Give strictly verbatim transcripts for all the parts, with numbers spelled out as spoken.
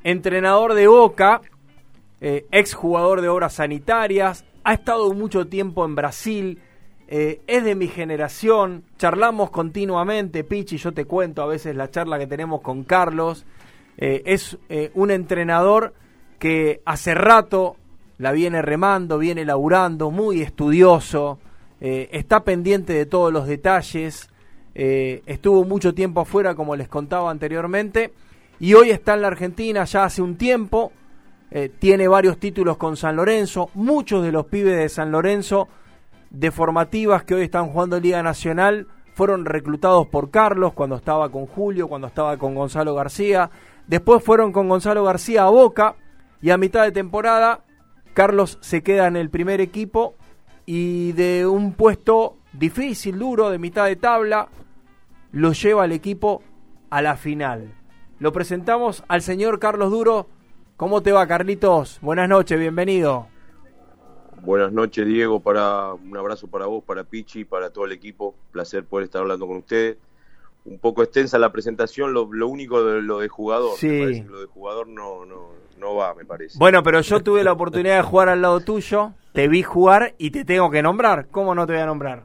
entrenador de Boca, eh, exjugador de Obras Sanitarias, ha estado mucho tiempo en Brasil, eh, es de mi generación, charlamos continuamente, Pichi, yo te cuento a veces la charla que tenemos con Carlos, eh, es eh, un entrenador que hace rato la viene remando, viene laburando, muy estudioso, eh, está pendiente de todos los detalles, eh, estuvo mucho tiempo afuera, como les contaba anteriormente, y hoy está en la Argentina ya hace un tiempo, eh, tiene varios títulos con San Lorenzo, muchos de los pibes de San Lorenzo, de formativas que hoy están jugando Liga Nacional, fueron reclutados por Carlos cuando estaba con Julio, cuando estaba con Gonzalo García, después fueron con Gonzalo García a Boca, y a mitad de temporada Carlos se queda en el primer equipo y de un puesto difícil, duro, de mitad de tabla, lo lleva al equipo a la final. Lo presentamos al señor Carlos Duro. ¿Cómo te va, Carlitos? Buenas noches, bienvenido. Buenas noches, Diego. Para un abrazo para vos, para Pichi, para todo el equipo. Placer poder estar hablando con ustedes. Un poco extensa la presentación, lo, lo único de lo de jugador. Sí. Me parece que lo de jugador no, no, no va, me parece. Bueno, pero yo tuve la oportunidad de jugar al lado tuyo, te vi jugar y te tengo que nombrar. ¿Cómo no te voy a nombrar?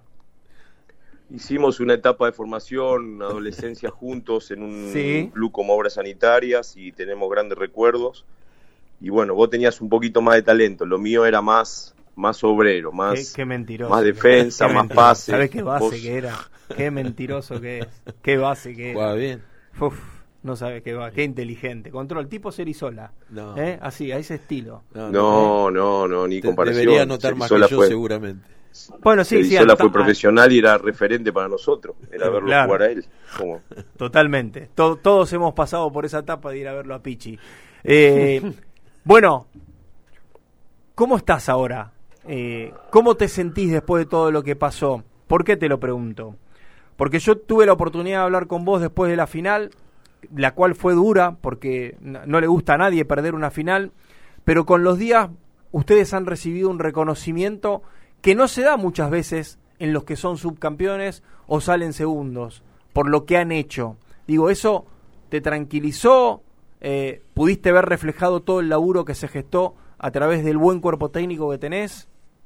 Hicimos una etapa de formación, adolescencia juntos en un sí. club como Obras Sanitarias y tenemos grandes recuerdos. Y bueno, vos tenías un poquito más de talento, lo mío era más, más obrero, más, qué, qué mentiroso, más defensa, qué más mentiroso. pase. ¿Sabés qué base vos... que era? Qué mentiroso que es, qué base que Juega era. bien. Uf, no sabes qué va, qué inteligente. Control, tipo Cerizola. No. ¿Eh? Así, a ese estilo. No, no, no, no ni Te, comparación. Debería anotar más que yo, fue... seguramente. Bueno, sí, sí. Cerizola fue profesional y era referente para nosotros. Era verlo claro. jugar a él. ¿Cómo? Totalmente. To- todos hemos pasado por esa etapa de ir a verlo a Pichi. Eh, bueno, ¿cómo estás ahora? Eh, ¿Cómo te sentís después de todo lo que pasó? ¿Por qué te lo pregunto? Porque yo tuve la oportunidad de hablar con vos después de la final, la cual fue dura, porque no, no le gusta a nadie perder una final, pero con los días ustedes han recibido un reconocimiento que no se da muchas veces en los que son subcampeones o salen segundos, por lo que han hecho. Digo, ¿eso te tranquilizó? Eh, ¿Pudiste ver reflejado todo el laburo que se gestó a través del buen cuerpo técnico que tenés?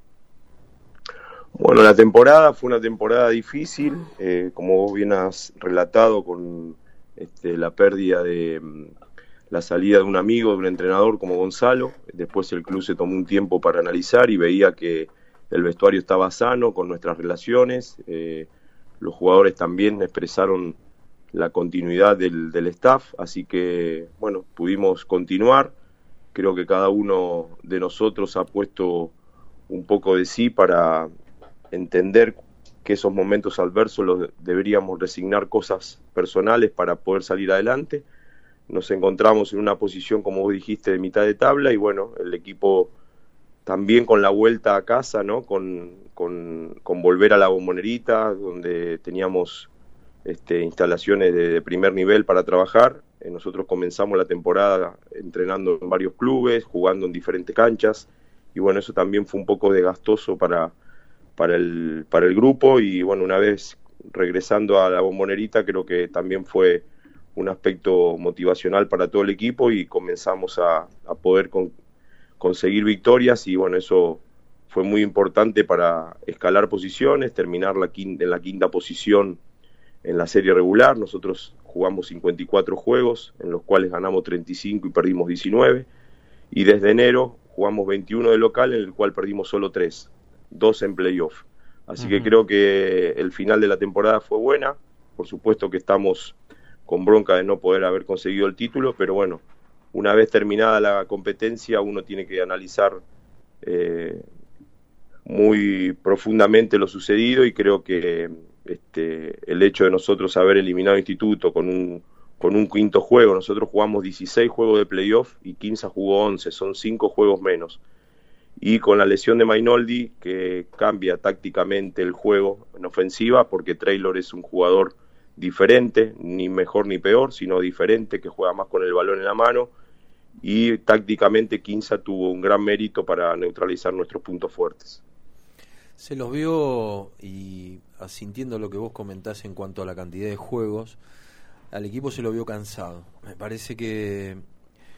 Bueno, la temporada fue una temporada difícil, eh, como vos bien has relatado, con este, la pérdida de um, la salida de un amigo, de un entrenador como Gonzalo. Después el club se tomó un tiempo para analizar y veía que el vestuario estaba sano con nuestras relaciones. Eh, los jugadores también expresaron la continuidad del, del staff, así que, bueno, pudimos continuar. Creo que cada uno de nosotros ha puesto un poco de sí para entender que esos momentos adversos los deberíamos resignar cosas personales para poder salir adelante. Nos encontramos en una posición, como vos dijiste, de mitad de tabla y bueno, el equipo también con la vuelta a casa, ¿no? Con, con, con volver a la Bombonerita, donde teníamos este, instalaciones de, de primer nivel para trabajar. Eh, nosotros comenzamos la temporada entrenando en varios clubes, jugando en diferentes canchas y bueno, eso también fue un poco desgastoso para para el, para el grupo y bueno, una vez regresando a la Bombonerita creo que también fue un aspecto motivacional para todo el equipo y comenzamos a, a poder con, conseguir victorias y bueno, eso fue muy importante para escalar posiciones, terminar la quinta, en la quinta posición en la serie regular. Nosotros jugamos cincuenta y cuatro juegos, en los cuales ganamos treinta y cinco y perdimos diecinueve y desde enero jugamos veintiuno de local, en el cual perdimos solo tres. Dos en playoff. Así uh-huh. que creo que el final de la temporada fue buena. Por supuesto que estamos con bronca de no poder haber conseguido el título, pero bueno, una vez terminada la competencia uno tiene que analizar eh, muy profundamente lo sucedido y creo que este, el hecho de nosotros haber eliminado Instituto con un, con un quinto juego, nosotros jugamos dieciséis juegos de playoff y Quimsa jugó once, son cinco juegos menos. Y con la lesión de Mainoldi, que cambia tácticamente el juego en ofensiva, porque Traylor es un jugador diferente, ni mejor ni peor, sino diferente, que juega más con el balón en la mano, y tácticamente Quimsa tuvo un gran mérito para neutralizar nuestros puntos fuertes. Se los vio, y asintiendo lo que vos comentás en cuanto a la cantidad de juegos, al equipo se lo vio cansado. Me parece que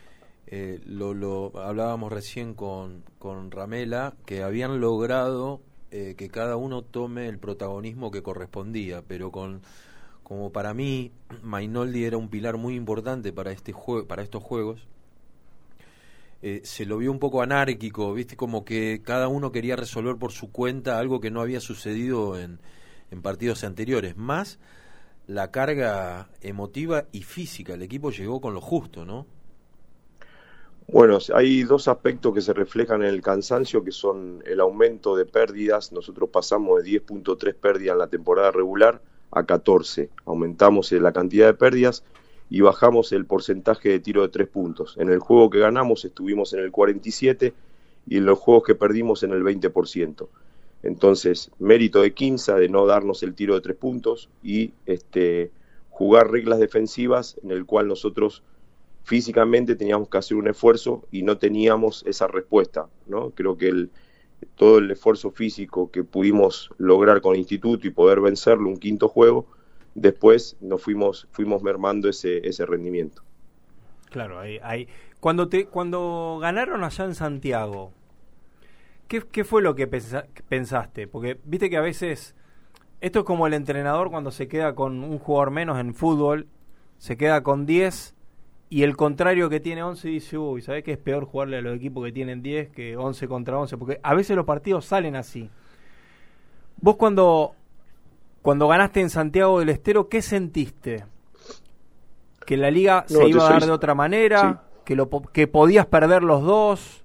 Eh, lo, lo hablábamos recién con, con Ramela, que habían logrado eh, que cada uno tome el protagonismo que correspondía, pero con como para mí Mainoldi era un pilar muy importante para este juego, para estos juegos. Eh, se lo vio un poco anárquico, viste, como que cada uno quería resolver por su cuenta algo que no había sucedido en, en partidos anteriores, más la carga emotiva y física. El equipo llegó con lo justo, ¿no? Bueno, hay dos aspectos que se reflejan en el cansancio, que son el aumento de pérdidas. Nosotros pasamos de diez punto tres pérdidas en la temporada regular a catorce. Aumentamos la cantidad de pérdidas y bajamos el porcentaje de tiro de tres puntos. En el juego que ganamos estuvimos en el cuarenta y siete y en los juegos que perdimos en el veinte por ciento. Entonces, mérito de Quimsa de no darnos el tiro de tres puntos y este, jugar reglas defensivas en el cual nosotros físicamente teníamos que hacer un esfuerzo y no teníamos esa respuesta, ¿no? Creo que el, todo el esfuerzo físico que pudimos lograr con el Instituto y poder vencerlo un quinto juego, después nos fuimos fuimos mermando ese ese rendimiento. Claro, ahí, ahí. Cuando te cuando ganaron allá en Santiago, ¿qué, qué fue lo que pensa, pensaste? Porque viste que a veces esto es como el entrenador cuando se queda con un jugador menos en fútbol, se queda con diez y el contrario que tiene once dice, uy, ¿sabés que es peor jugarle a los equipos que tienen diez que once contra once? Porque a veces los partidos salen así. Vos cuando cuando ganaste en Santiago del Estero, ¿qué sentiste? ¿Que la liga No, se iba a dar soy... de otra manera? Sí. ¿Que, lo, ¿Que podías perder los dos?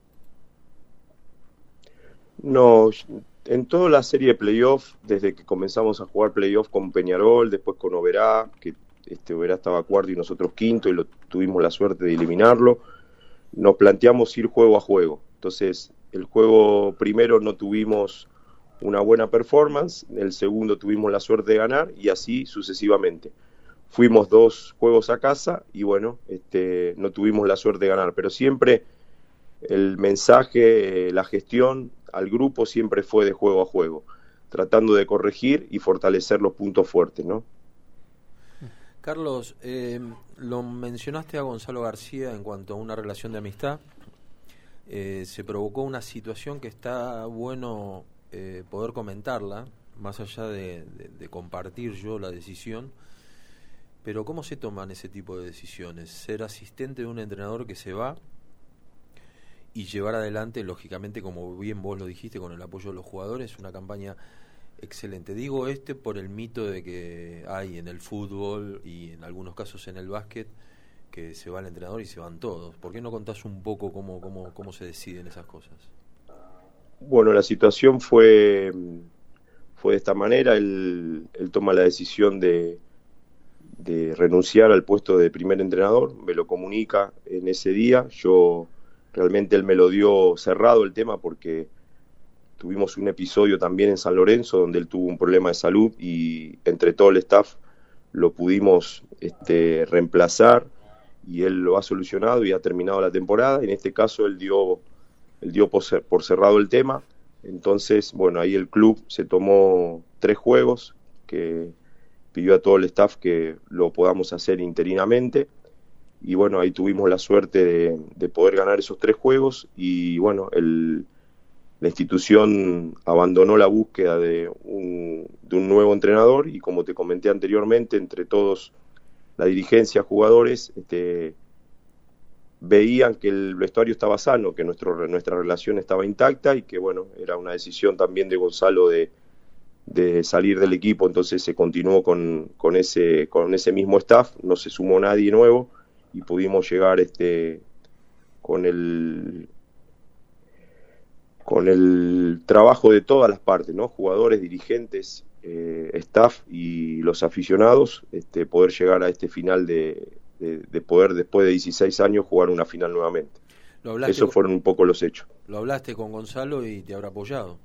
No, en toda la serie de playoff, desde que comenzamos a jugar playoff con Peñarol, después con Oberá, que este Oberá estaba cuarto y nosotros quinto y lo, tuvimos la suerte de eliminarlo, nos planteamos ir juego a juego. Entonces, el juego primero no tuvimos una buena performance, el segundo tuvimos la suerte de ganar y así sucesivamente. Fuimos dos juegos a casa y bueno, este, no tuvimos la suerte de ganar, pero siempre el mensaje, la gestión al grupo siempre fue de juego a juego, tratando de corregir y fortalecer los puntos fuertes, ¿no? Carlos, eh, lo mencionaste a Gonzalo García en cuanto a una relación de amistad. Eh, se provocó una situación que está bueno eh, poder comentarla, más allá de, de, de compartir yo la decisión. Pero ¿cómo se toman ese tipo de decisiones? Ser asistente de un entrenador que se va y llevar adelante, lógicamente, como bien vos lo dijiste, con el apoyo de los jugadores, una campaña excelente. Digo este por el mito de que hay en el fútbol y en algunos casos en el básquet, que se va el entrenador y se van todos. ¿Por qué no contás un poco cómo, cómo, cómo se deciden esas cosas? Bueno, la situación fue, fue de esta manera. Él, él toma la decisión de, de renunciar al puesto de primer entrenador, me lo comunica en ese día. Yo realmente él me lo dio cerrado el tema porque tuvimos un episodio también en San Lorenzo donde él tuvo un problema de salud y entre todo el staff lo pudimos este, reemplazar y él lo ha solucionado y ha terminado la temporada. En este caso él dio, él dio por, cer- por cerrado el tema. Entonces, bueno, ahí el club se tomó tres juegos que pidió a todo el staff que lo podamos hacer interinamente. Y bueno, ahí tuvimos la suerte de, de poder ganar esos tres juegos y bueno, el, la institución abandonó la búsqueda de un, de un nuevo entrenador y como te comenté anteriormente, entre todos, la dirigencia, jugadores, este, veían que el vestuario estaba sano, que nuestro, nuestra relación estaba intacta y que bueno, era una decisión también de Gonzalo de, de salir del equipo, entonces se continuó con, con, ese, con ese mismo staff, no se sumó nadie nuevo y pudimos llegar este con el con el trabajo de todas las partes, ¿no? Jugadores, dirigentes, eh, staff y los aficionados, este, poder llegar a este final de, de, de poder después de dieciséis años jugar una final nuevamente. Esos fueron un poco los hechos. Lo hablaste con Gonzalo y te habrá apoyado.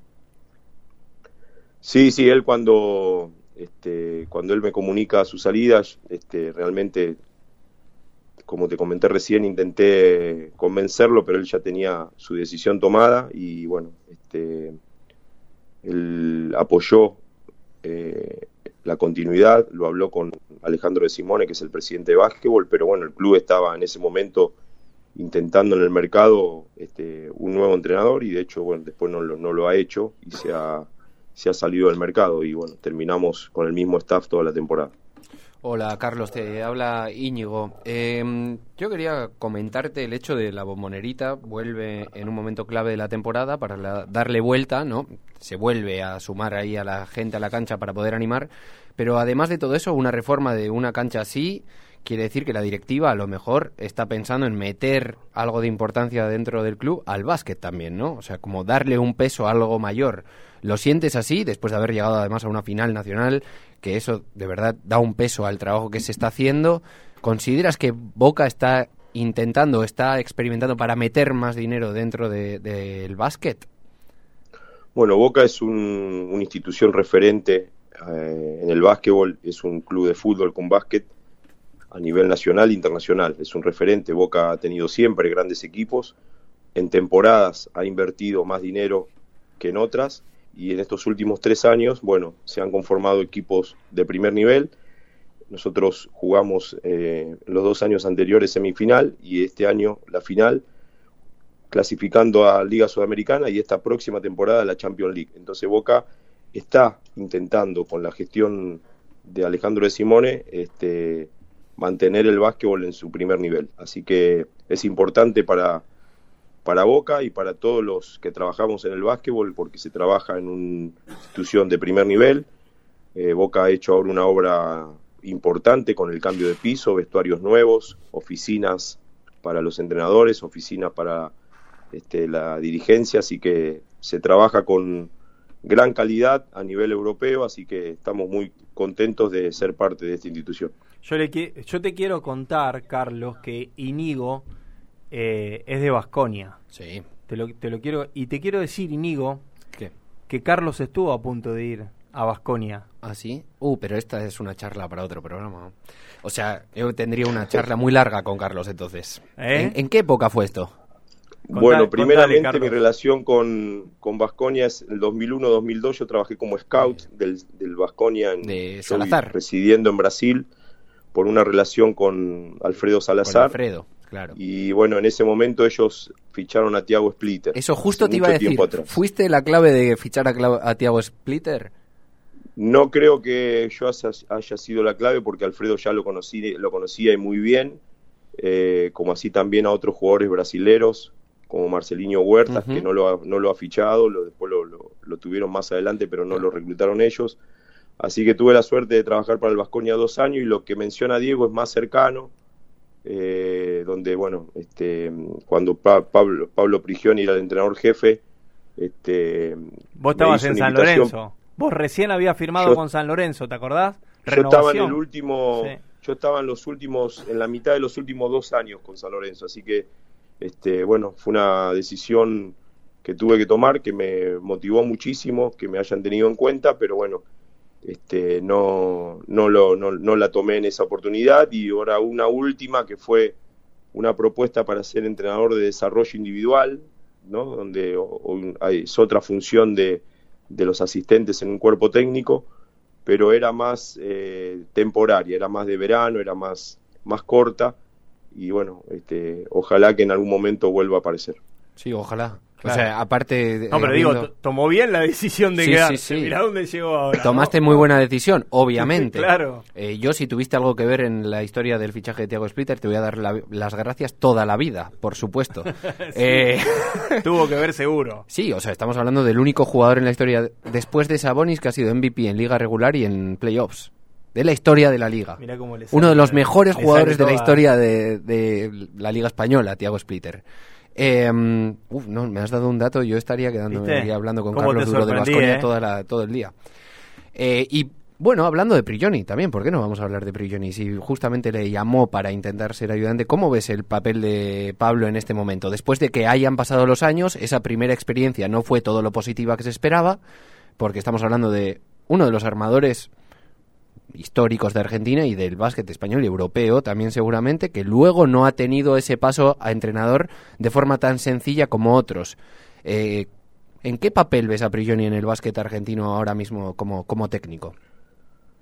Sí, sí, él cuando este, cuando él me comunica su salida, este, realmente, como te comenté recién, intenté convencerlo, pero él ya tenía su decisión tomada y bueno, este, él apoyó eh, la continuidad, lo habló con Alejandro de Simone, que es el presidente de básquetbol, pero bueno, el club estaba en ese momento intentando en el mercado este, un nuevo entrenador y de hecho, bueno, después no lo, no lo ha hecho y se ha, se ha salido del mercado y bueno, terminamos con el mismo staff toda la temporada. Hola Carlos, te habla Íñigo. Eh, yo quería comentarte el hecho de la Bombonerita, vuelve en un momento clave de la temporada para la, darle vuelta, ¿no? Se vuelve a sumar ahí a la gente a la cancha para poder animar, pero además de todo eso, una reforma de una cancha así quiere decir que la directiva a lo mejor está pensando en meter algo de importancia dentro del club al básquet también, ¿no? O sea, como darle un peso algo mayor. ¿Lo sientes así, después de haber llegado además a una final nacional, que eso de verdad da un peso al trabajo que se está haciendo? ¿Consideras que Boca está intentando, está experimentando para meter más dinero dentro de, de, del básquet? Bueno, Boca es un, una institución referente eh, en el básquetbol, es un club de fútbol con básquet a nivel nacional e internacional, es un referente. Boca ha tenido siempre grandes equipos, en temporadas ha invertido más dinero que en otras, y en estos últimos tres años, bueno, se han conformado equipos de primer nivel. Nosotros jugamos eh, los dos años anteriores semifinal y este año la final, clasificando a Liga Sudamericana y esta próxima temporada la Champions League. Entonces Boca está intentando, con la gestión de Alejandro de Simone, este, mantener el básquetbol en su primer nivel. Así que es importante para... para Boca y para todos los que trabajamos en el básquetbol, porque se trabaja en una institución de primer nivel. Eh, Boca ha hecho ahora una obra importante con el cambio de piso, vestuarios nuevos, oficinas para los entrenadores, oficinas para este, la dirigencia, así que se trabaja con gran calidad a nivel europeo, así que estamos muy contentos de ser parte de esta institución. Yo, le, yo te quiero contar, Carlos, que Íñigo Eh, es de Baskonia. Sí. Te lo, te lo quiero y te quiero decir, Íñigo, ¿qué? Que Carlos estuvo a punto de ir a Baskonia. ¿Ah, sí? Uh, pero esta es una charla para otro programa. O sea, yo tendría una charla muy larga con Carlos entonces. ¿Eh? ¿En, ¿En qué época fue esto? Contale, bueno, primeramente contale, mi relación con con Baskonia es el dos mil uno dos mil dos. Yo trabajé como scout del, del Baskonia en de Salazar, residiendo en Brasil por una relación con Alfredo Salazar. Con Alfredo. Claro. Y bueno, en ese momento ellos ficharon a Thiago Splitter. Eso justo te iba a decir. ¿Fuiste la clave de fichar a, a Thiago Splitter? No creo que yo haya, haya sido la clave, porque Alfredo ya lo, conocí, lo conocía y muy bien, eh, como así también a otros jugadores brasileros, como Marcelinho Huertas, uh-huh. que no lo ha, no lo ha fichado, lo, después lo, lo, lo tuvieron más adelante, pero no uh-huh. lo reclutaron ellos. Así que tuve la suerte de trabajar para el Baskonia dos años, y lo que menciona Diego es más cercano. Eh, donde bueno este cuando pa- Pablo Pablo Prigioni era el entrenador jefe, este vos estabas en San Lorenzo, vos recién habías firmado yo, con San Lorenzo, ¿te acordás? Yo estaba en el último sí. yo estaba en los últimos en la mitad de los últimos dos años con San Lorenzo, así que este bueno fue una decisión que tuve que tomar, que me motivó muchísimo que me hayan tenido en cuenta, pero bueno, Este, no no, lo, no no la tomé en esa oportunidad. Y ahora una última, que fue una propuesta para ser entrenador de desarrollo individual, ¿no? Donde o, o, es otra función de, de los asistentes en un cuerpo técnico, pero era más eh, temporaria, era más de verano, era más, más corta, y bueno, este, ojalá que en algún momento vuelva a aparecer. Sí, ojalá. Claro. O sea, aparte... De, no, pero digo, viendo... tomó bien la decisión de sí, quedarse. Sí, sí. Mirá dónde llegó ahora. Tomaste ¿no? muy buena decisión, obviamente. Claro. Eh, yo, si tuviste algo que ver en la historia del fichaje de Thiago Splitter, te voy a dar la, las gracias toda la vida, por supuesto. sí, eh... Tuvo que ver seguro. Sí, o sea, estamos hablando del único jugador en la historia, después de Sabonis, que ha sido M V P en Liga Regular y en Playoffs. De la historia de la Liga. Mirá cómo le sale, Uno de los mejores jugadores de toda... la historia de, de la Liga Española, Thiago Splitter. Eh, uf, no, me has dado un dato, yo estaría quedándome aquí hablando con Carlos Duro de Baskonia eh? toda la, todo el día. Eh, y bueno, hablando de Prigioni también, ¿por qué no vamos a hablar de Prigioni? Si justamente le llamó para intentar ser ayudante, ¿cómo ves el papel de Pablo en este momento? Después de que hayan pasado los años, esa primera experiencia no fue todo lo positiva que se esperaba, porque estamos hablando de uno de los armadores históricos de Argentina y del básquet español y europeo también seguramente, que luego no ha tenido ese paso a entrenador de forma tan sencilla como otros. Eh, ¿En qué papel ves a Prigioni en el básquet argentino ahora mismo como, como técnico?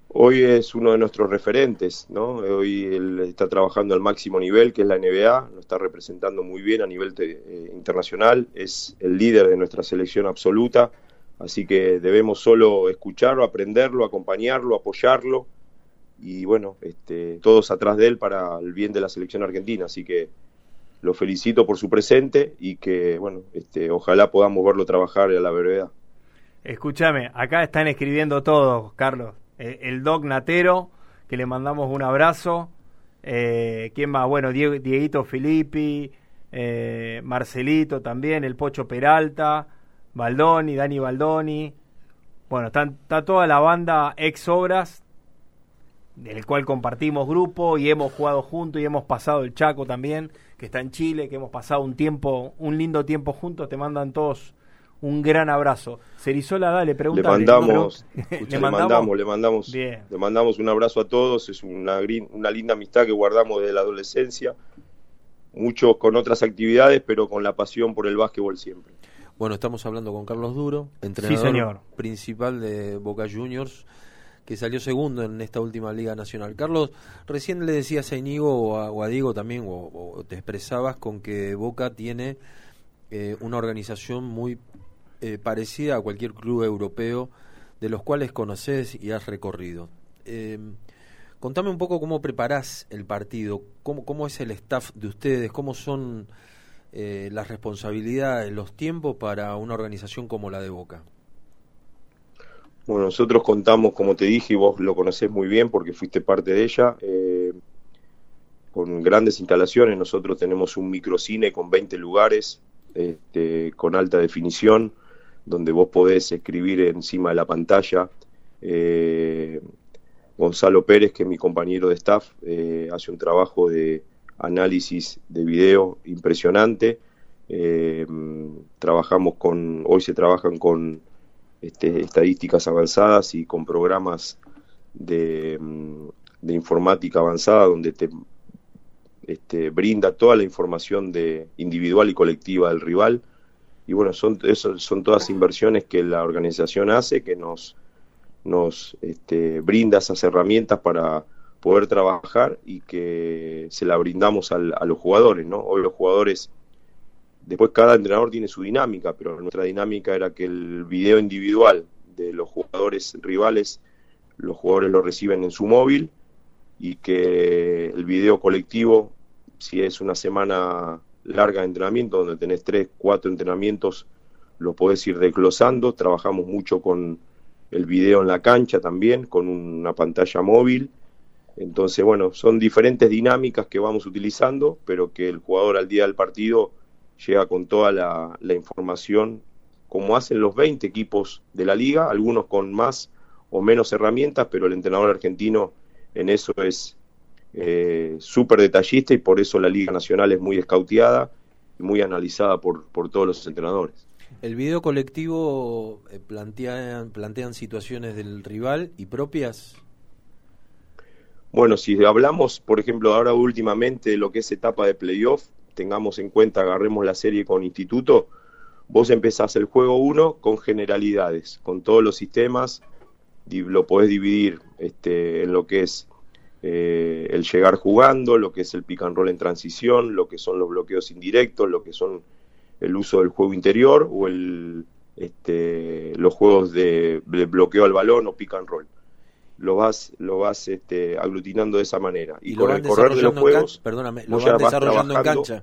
Hoy es uno de nuestros referentes, ¿no? Hoy él está trabajando al máximo nivel, que es la N B A, lo está representando muy bien a nivel te, eh, internacional, es el líder de nuestra selección absoluta, así que debemos solo escucharlo, aprenderlo, acompañarlo, apoyarlo, y bueno, este, todos atrás de él para el bien de la selección argentina, así que lo felicito por su presente y que, bueno, este, ojalá podamos verlo trabajar a la brevedad. Escúchame, acá están escribiendo todos, Carlos. El Doc Natero, que le mandamos un abrazo. Eh, ¿Quién más? Bueno, Diego, Dieguito Filippi, eh, Marcelito también, el Pocho Peralta, Baldoni, Dani Baldoni. Bueno, está, está toda la banda ex Obras, del cual compartimos grupo y hemos jugado juntos y hemos pasado el Chaco también, que está en Chile, que hemos pasado un tiempo, un lindo tiempo juntos. Te mandan todos un gran abrazo. Cerizola, dale, pregúntale. Le mandamos, ¿Le, escucha, le mandamos, le mandamos, Bien. le mandamos un abrazo a todos. Es una, una linda amistad que guardamos desde la adolescencia. Muchos con otras actividades, pero con la pasión por el básquetbol siempre. Bueno, estamos hablando con Carlos Duro, entrenador sí, señor. principal de Boca Juniors, que salió segundo en esta última Liga Nacional. Carlos, recién le decías a Íñigo o a, o a Diego también, o, o te expresabas con que Boca tiene eh, una organización muy Eh, parecida a cualquier club europeo de los cuales conoces y has recorrido. Eh, contame un poco cómo preparás el partido, cómo, cómo es el staff de ustedes, cómo son eh, las responsabilidades, los tiempos para una organización como la de Boca. Bueno, nosotros contamos, como te dije, y vos lo conocés muy bien porque fuiste parte de ella, eh, con grandes instalaciones. Nosotros tenemos un microcine con veinte lugares, este, con alta definición, donde vos podés escribir encima de la pantalla. eh, Gonzalo Pérez, que es mi compañero de staff, eh, hace un trabajo de análisis de video impresionante. Eh, trabajamos con, hoy se trabajan con este, estadísticas avanzadas y con programas de, de informática avanzada, donde te este, brinda toda la información de individual y colectiva del rival. Y bueno, son, eso, son todas inversiones que la organización hace, que nos, nos este, brinda esas herramientas para poder trabajar y que se la brindamos al, a los jugadores, ¿no? Hoy los jugadores, después cada entrenador tiene su dinámica, pero nuestra dinámica era que el video individual de los jugadores rivales, los jugadores lo reciben en su móvil, y que el video colectivo, si es una semana larga de entrenamiento, donde tenés tres, cuatro entrenamientos, lo podés ir desglosando. Trabajamos mucho con el video en la cancha también, con una pantalla móvil. Entonces, bueno, son diferentes dinámicas que vamos utilizando, pero que el jugador al día del partido llega con toda la, la información, como hacen los veinte equipos de la liga, algunos con más o menos herramientas, pero el entrenador argentino en eso es Eh, súper detallista, y por eso la Liga Nacional es muy escauteada y muy analizada por, por todos los entrenadores. ¿El video colectivo eh, plantean, plantean situaciones del rival y propias? Bueno, si hablamos, por ejemplo, ahora últimamente de lo que es etapa de playoff, tengamos en cuenta, agarremos la serie con Instituto, vos empezás el juego uno con generalidades, con todos los sistemas, lo podés dividir este, en lo que es Eh, el llegar jugando, lo que es el pick and roll en transición, lo que son los bloqueos indirectos, lo que son el uso del juego interior o el este, los juegos de, de bloqueo al balón o pick and roll. Lo vas lo vas este, aglutinando de esa manera. Y, ¿Y con el correr de los juegos, can... perdóname, lo van desarrollando en cancha.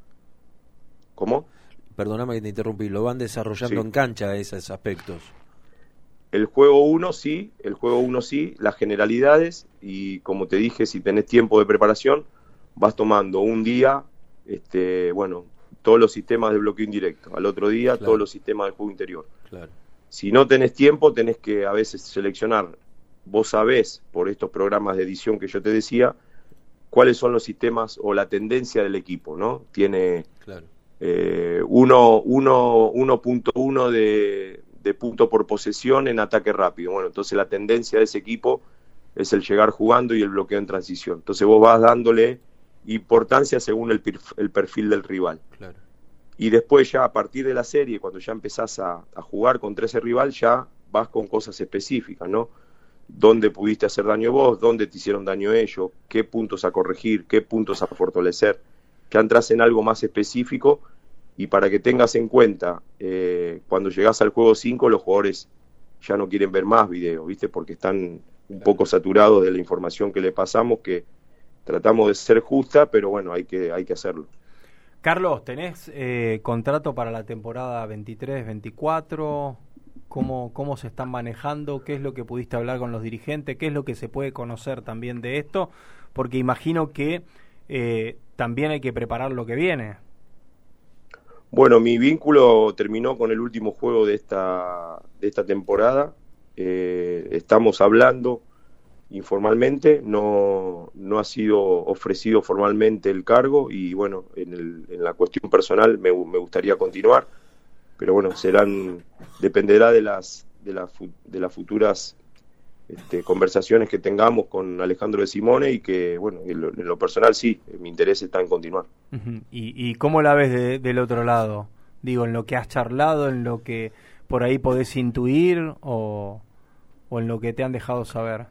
¿Cómo? Perdóname que te interrumpí, lo van desarrollando sí. en cancha esos aspectos. El juego uno sí, el juego uno sí, las generalidades, y como te dije, si tenés tiempo de preparación, vas tomando un día, este, bueno, todos los sistemas de bloqueo indirecto, al otro día claro. todos los sistemas de juego interior. Claro. Si no tenés tiempo, tenés que a veces seleccionar, vos sabés, por estos programas de edición que yo te decía, cuáles son los sistemas o la tendencia del equipo, ¿no? Tiene claro. eh, uno punto uno de... de punto por posesión en ataque rápido. Bueno, entonces la tendencia de ese equipo es el llegar jugando y el bloqueo en transición. Entonces vos vas dándole importancia según el, perf- el perfil del rival. Claro. Y después ya a partir de la serie, cuando ya empezás a, a jugar contra ese rival, ya vas con cosas específicas, ¿no? dónde pudiste hacer daño vos, dónde te hicieron daño ellos, qué puntos a corregir, qué puntos a fortalecer, que entras en algo más específico, y para que tengas en cuenta, eh, cuando llegás al juego cinco, los jugadores ya no quieren ver más videos, ¿viste? Porque están un poco saturados de la información que le pasamos, que tratamos de ser justa, pero bueno, hay que, hay que hacerlo. Carlos, ¿tenés eh, contrato para la temporada veintitrés veinticuatro? ¿Cómo, ¿Cómo se están manejando? ¿Qué es lo que pudiste hablar con los dirigentes? ¿Qué es lo que se puede conocer también de esto? Porque imagino que eh, también hay que preparar lo que viene. Bueno, mi vínculo terminó con el último juego de esta, de esta temporada. Eh, estamos hablando informalmente, no, no ha sido ofrecido formalmente el cargo, y bueno, en, el, en la cuestión personal me, me gustaría continuar, pero bueno, serán, dependerá de las, de las, de las futuras este, conversaciones que tengamos con Alejandro de Simone, y que bueno, en lo, en lo personal sí, mi interés está en continuar. Uh-huh. ¿Y, y cómo la ves de, del otro lado? Digo, en lo que has charlado, en lo que por ahí podés intuir, o, o en lo que te han dejado saber.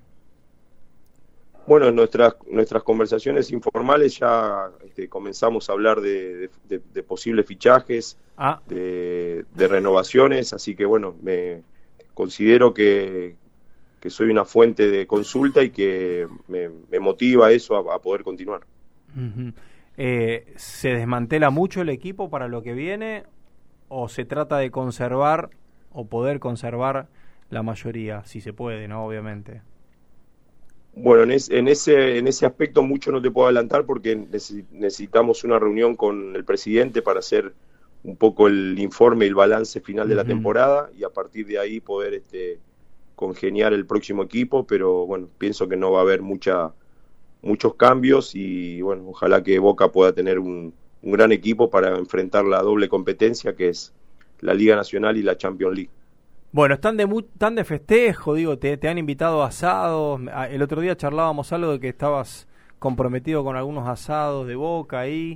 Bueno, en nuestras, nuestras conversaciones informales ya este, comenzamos a hablar de, de, de, de posibles fichajes, ah. de, de renovaciones, así que bueno, me considero que, que soy una fuente de consulta y que me, me motiva eso a, a poder continuar. Uh-huh. eh, ¿Se desmantela mucho el equipo para lo que viene, o se trata de conservar o poder conservar la mayoría, si se puede, ¿no? Obviamente. Bueno, en, es, en, ese, en ese aspecto mucho no te puedo adelantar, porque necesitamos una reunión con el presidente para hacer un poco el informe y el balance final de la uh-huh. temporada, y a partir de ahí poder este, congeniar el próximo equipo, pero bueno, pienso que no va a haber mucha, muchos cambios, y bueno, ojalá que Boca pueda tener un, un gran equipo para enfrentar la doble competencia que es la Liga Nacional y la Champions League. Bueno, están de, están de festejo, digo, te, te han invitado a asados. El otro día charlábamos algo de que estabas comprometido con algunos asados de Boca ahí.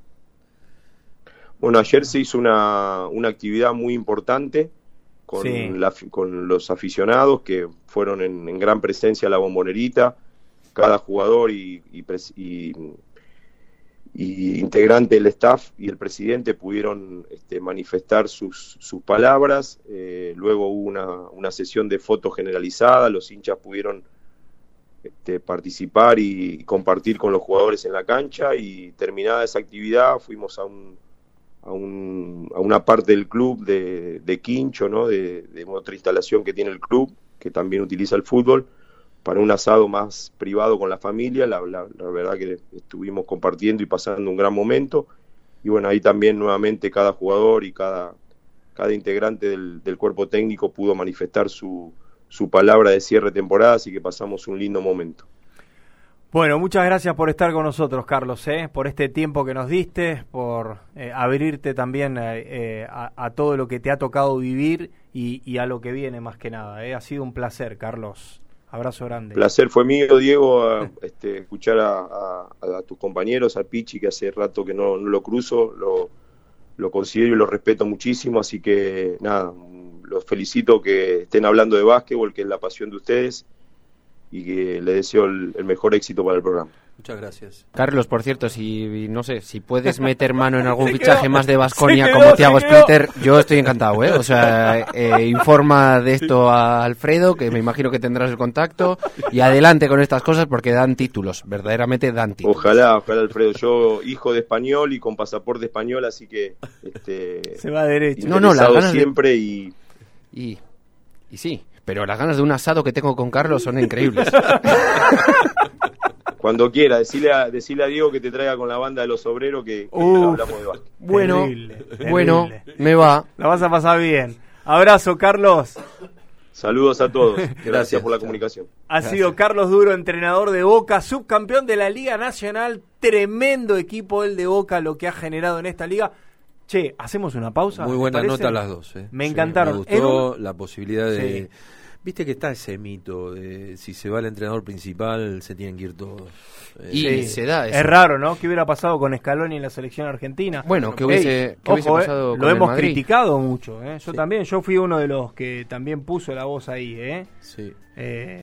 Bueno, ayer se hizo una, una actividad muy importante con, sí. la, con los aficionados, que fueron en, en gran presencia a la Bombonerita. Cada jugador y, y, y, y integrante del staff y el presidente pudieron este, manifestar sus, sus palabras. Eh, luego hubo una, una sesión de fotos generalizada, los hinchas pudieron este, participar y, y compartir con los jugadores en la cancha, y terminada esa actividad fuimos a, un, a, un, a una parte del club de, de Quincho, ¿no? de, de otra instalación que tiene el club, que también utiliza el fútbol, para un asado más privado con la familia. La, la, la verdad que estuvimos compartiendo y pasando un gran momento, y bueno, ahí también nuevamente cada jugador y cada, cada integrante del, del cuerpo técnico pudo manifestar su, su palabra de cierre de temporada, así que pasamos un lindo momento. Bueno, muchas gracias por estar con nosotros, Carlos, ¿eh? por este tiempo que nos diste, por eh, abrirte también eh, a, a todo lo que te ha tocado vivir y, y a lo que viene más que nada. ¿eh? Ha sido un placer, Carlos. Abrazo grande. Placer fue mío, Diego, a, este, escuchar a, a, a tus compañeros, a Pichi, que hace rato que no, no lo cruzo, lo, lo considero y lo respeto muchísimo, así que nada, los felicito que estén hablando de básquetbol, que es la pasión de ustedes, y que les deseo el, el mejor éxito para el programa. Muchas gracias. Carlos, por cierto, si no sé, si puedes meter mano en algún fichaje quedó, más de Baskonia como Thiago Splitter, yo estoy encantado, ¿eh? O sea, eh, informa de esto a Alfredo, que me imagino que tendrás el contacto, y adelante con estas cosas porque dan títulos, verdaderamente dan títulos. Ojalá, ojalá, Alfredo. Yo, hijo de español y con pasaporte español, así que este, se va derecho. No, no, las ganas siempre de... y... y y sí, pero las ganas de un asado que tengo con Carlos son increíbles. Cuando quiera, decile a, decile a Diego que te traiga con la banda de los obreros, que, que uh, hablamos de básquet. Bueno, terrible, terrible. bueno, me va. La vas a pasar bien. Abrazo, Carlos. Saludos a todos. Gracias, Gracias por la comunicación. Ha Gracias. sido Carlos Duro, entrenador de Boca, subcampeón de la Liga Nacional. Tremendo equipo el de Boca, lo que ha generado en esta liga. Che, ¿hacemos una pausa? Muy buena nota las dos. Eh. Me encantaron. Sí, me gustó un... la posibilidad de... Sí. Viste que está ese mito de si se va el entrenador principal se tienen que ir todos. Eh, y sí, se da eso. Es raro, ¿no? ¿Qué hubiera pasado con Scaloni en la selección argentina? Bueno, que hubiese, Ey, que hubiese ojo, pasado eh, con lo hemos Madrid. criticado mucho, ¿eh? Yo sí. también, yo fui uno de los que también puso la voz ahí, ¿eh? Sí. Eh,